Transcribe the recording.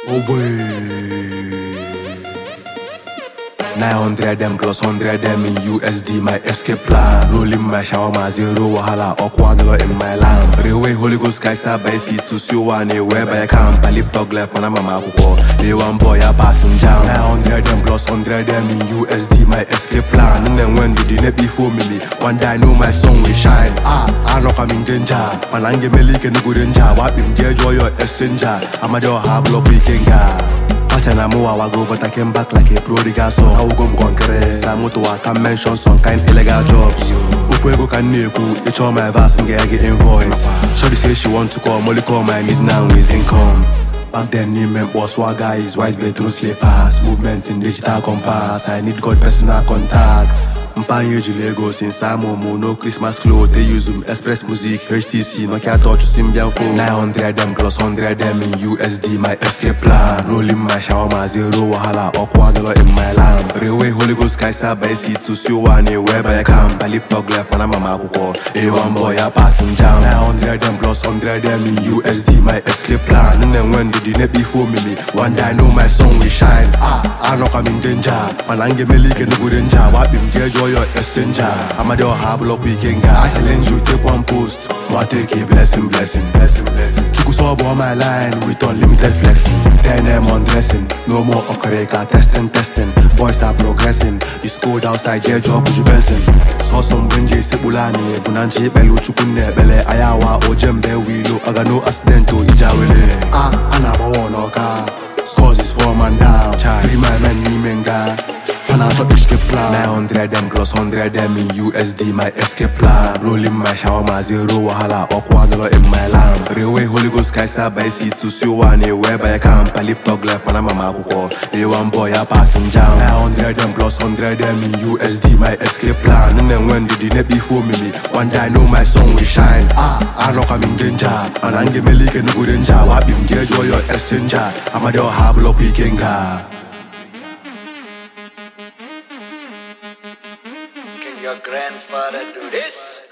Oh boy. 900 them plus 100 them in USD, my escape plan. Rolling my shawarma, zero wahala, awkward in my lamp. Railway Holy Ghost guys by seat to see one wherever I camp. I live talk left when I'm a makuko. They one boy a passing jam. 900 them plus 100 them in USD, my escape plan. And then when did the net before me? One day I know my song will shine. I know I'm in danger. Man, I'm getting leak and good danger. What him get joy your exchanger. I'm a door hard block weekend guy. And I'm a go, but I came back like a prodigal son. I will go congress. I'm to I can mention some kind illegal jobs. Upwego can neku, it's all my verse and get invoice. Shorty say she want to call, Molly call my need now is income. Back then, name was swagger is wise bedroom slippers. Movement in digital compass. I need God personal contacts. Mpanye Lagos in Samomo, no Christmas clothes. They use Express Music, HTC, Nokia touch Symbian phone. 900 them plus 100 them in USD, my escape plan. Rolling my shawarma, zero wahala, awkward in my lamp. Railway Holy Ghost guys by seat to see one wherever I camp. I live talk left when I'm a makuko. A1 boy a passing jam. 900 them plus 100 them in USD, my escape plan. And then when did the net before me? One day I know my song will shine. I know I'm in danger. Man, I'm getting leak and good danger. What him get joy your exchanger. I'm a door hard block weekend guy. I challenge you, take one post. But take a blessing. Chuku sub on my line with unlimited flexing. Then I'm undressing. No more okareka, testing. Boys are progressing. It's cold outside, get job with you Benson. Saw some benji sebulani. Bunanchi belu chukune bele. Ayawa ojembe wilo. Aga no accidento ijawele. Anabawonoka. Scores is 4 man down. Free my man, me menga. 900 them plus 100 them in USD, my escape plan. Rolling my shawarma, zero wahala, awkward in my lamp. Railway Holy Ghost guys by seat to see one wherever I camp. I live talk left when I'm a makuko. A1 boy a passing jam. 900 them plus 100 them in USD, my escape plan. And then when did the net before me? One day I know my song will shine. I know I'm in danger. Man, I'm getting leak and good danger. What him get joy your exchanger. I'm a door hard block weekend guy. Your grandfather do this?